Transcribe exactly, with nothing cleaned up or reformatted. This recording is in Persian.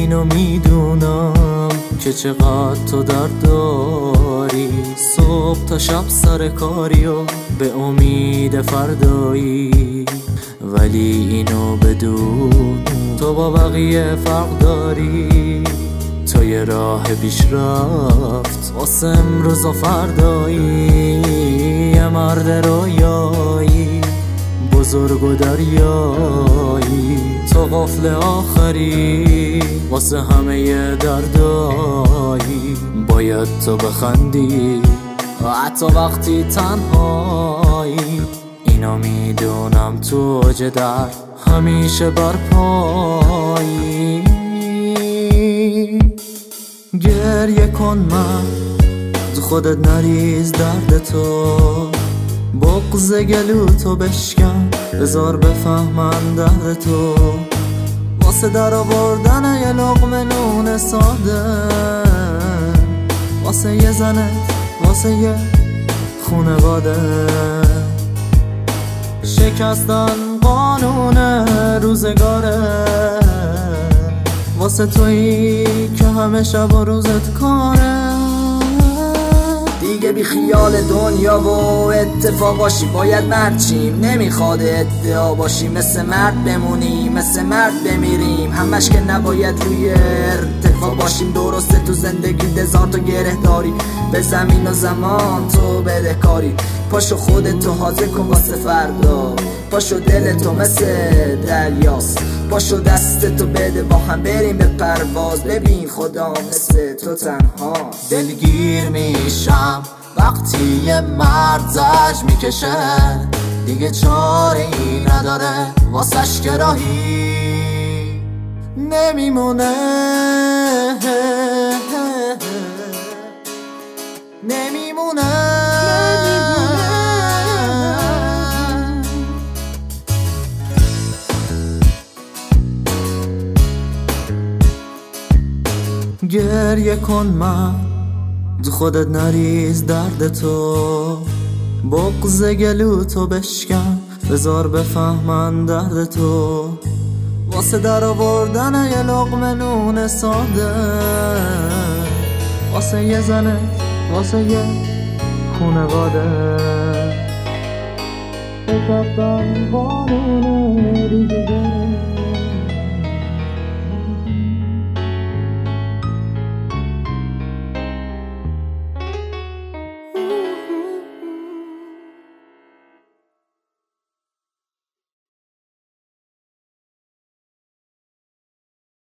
اینو میدونم که چقدر تو درد داری، صبح تا شب سر کاری و به امید فردایی، ولی اینو بدون تو با بقیه فرق داری. تو یه راه پیش رفت واسه امروز و فردایی، یه مرد رویایی بزرگ و دریایی، تو قفل آخری واسه همه ی دردایی. باید تو بخندی حتی وقتی تنهایی، اینو میدونم تو اوج درد همیشه برپایی. گریه کن من تو خودت نریز درد تو، بغض گلو تو بشکن بذار بفهمن درد تو، واسه در آوردن یه لقمه نون ساده، واسه یه زنت واسه یه خونواده. شکستن قانون روزگاره واسه تویی که همه شب و روزت کاره. دیگه بی خیال دنیا و اتفاقاشی، باید مرچیم نمیخواد ادعا باشیم، مثل مرد بمونیم مثل مرد بمیریم، همش که نباید روی ارتفاع باشیم. درسته تو زندگی هزار تا گره داری، به زمین و زمان تو بدهکاری. پاشو خودتو حاضر کن واسه فردا، پاشو دلتو مثل دریاست، پاشو دستتو بده با هم بریم به پرواز. ببین خدا مثل تو تنها. دلگیر میشم وقتی یه مرد زج میکشه، دیگه چاره ای نداره واسش که راهی نمیمونه نمیمونه. گریه کن من تو خودت نریز درد تو، بغض گلو تو بشکن بذار بفهمن درد تو، واسه در آوردن یه لقمه نون ساده، واسه یه زنت واسه یه خونواده. شکستن قانون